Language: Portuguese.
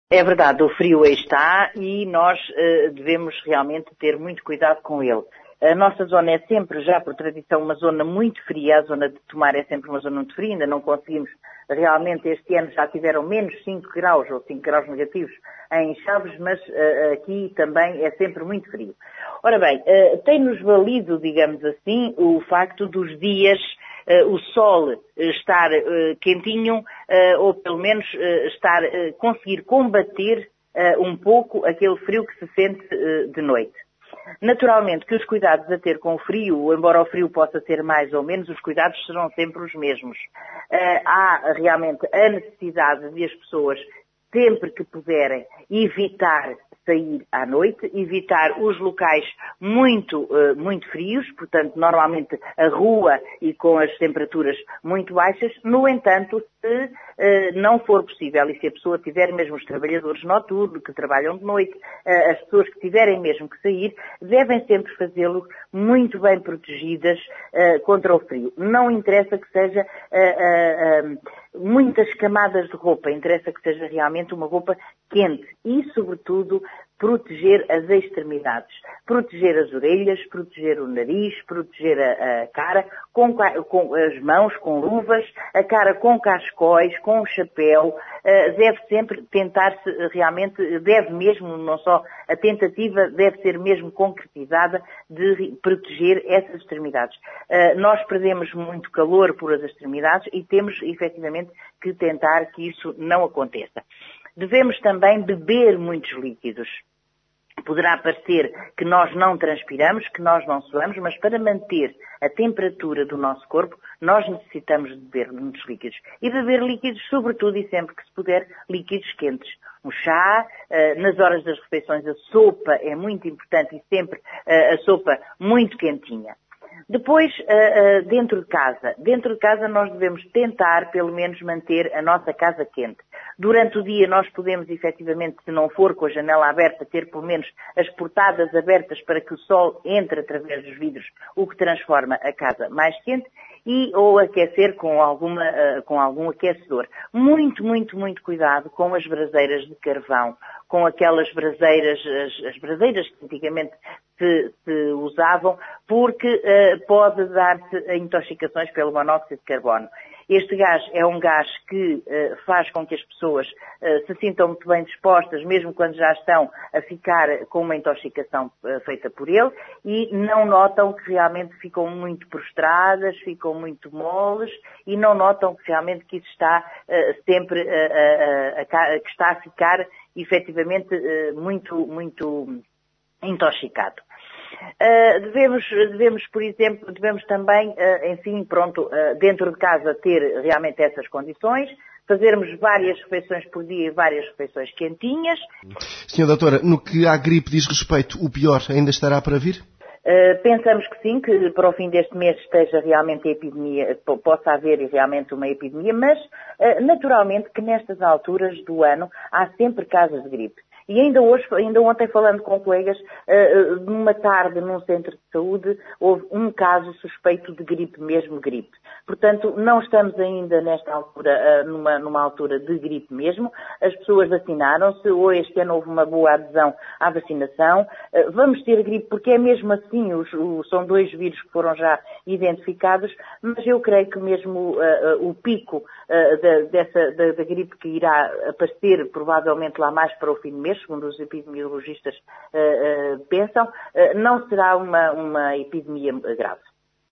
É verdade, o frio aí está e nós devemos realmente ter muito cuidado com ele. A nossa zona é sempre, já por tradição, uma zona muito fria. A zona de Tomar é sempre uma zona muito fria. Ainda não conseguimos, realmente este ano já tiveram menos 5 graus ou 5 graus negativos em Chaves, mas aqui também é sempre muito frio. Ora bem, tem-nos valido, digamos assim, o facto dos dias, o sol estar quentinho, ou pelo menos conseguir combater um pouco aquele frio que se sente de noite. Naturalmente que os cuidados a ter com o frio, embora o frio possa ser mais ou menos, os cuidados serão sempre os mesmos. Há realmente a necessidade de as pessoas, sempre que puderem, evitar sair à noite, evitar os locais muito frios, portanto, normalmente a rua e com as temperaturas muito baixas. No entanto, se não for possível e se a pessoa tiver mesmo os trabalhadores noturnos, que trabalham de noite, as pessoas que tiverem mesmo que sair, devem sempre fazê-lo muito bem protegidas contra o frio. Não interessa que seja muitas camadas de roupa, interessa que seja realmente uma roupa quente e, sobretudo, proteger as extremidades, proteger as orelhas, proteger o nariz, proteger a cara, com as mãos, com luvas, a cara com cascóis, com o chapéu. Deve sempre tentar-se realmente, deve mesmo, não só a tentativa, deve ser mesmo concretizada de proteger essas extremidades. Nós perdemos muito calor por as extremidades e temos efetivamente que tentar que isso não aconteça. Devemos também beber muitos líquidos. Poderá parecer que nós não transpiramos, que nós não suamos, mas para manter a temperatura do nosso corpo, nós necessitamos de beber muitos líquidos. E beber líquidos, sobretudo e sempre que se puder, líquidos quentes. O chá, nas horas das refeições, a sopa é muito importante e sempre a sopa muito quentinha. Depois, dentro de casa nós devemos tentar, pelo menos, manter a nossa casa quente. Durante o dia nós podemos, efetivamente, se não for com a janela aberta, ter pelo menos as portadas abertas para que o sol entre através dos vidros, o que transforma a casa mais quente, ou aquecer com algum aquecedor. Muito, muito, muito cuidado com as braseiras de carvão, com aquelas braseiras, as braseiras que antigamente se usavam, porque pode dar-se intoxicações pelo monóxido de carbono. Este gás é um gás que faz com que as pessoas se sintam muito bem dispostas, mesmo quando já estão a ficar com uma intoxicação feita por ele, e não notam que realmente ficam muito prostradas, ficam muito moles, e não notam que realmente que isso está sempre que está a ficar efetivamente muito, muito intoxicado. Devemos, por exemplo, também, dentro de casa ter realmente essas condições, fazermos várias refeições por dia e várias refeições quentinhas. Senhora doutora, no que à gripe diz respeito, o pior ainda estará para vir? Pensamos que sim, que para o fim deste mês esteja realmente a epidemia, possa haver realmente uma epidemia, mas naturalmente que nestas alturas do ano há sempre casos de gripe. E ainda ontem falando com colegas, numa tarde num centro de saúde, houve um caso suspeito de gripe, mesmo gripe. Portanto, não estamos ainda nesta altura, numa altura de gripe mesmo. As pessoas vacinaram-se, ou este ano houve uma boa adesão à vacinação. Vamos ter gripe porque é mesmo assim, são 2 vírus que foram já identificados, mas eu creio que mesmo o pico da gripe que irá aparecer provavelmente lá mais para o fim do mês, segundo os epidemiologistas pensam, não será uma epidemia grave.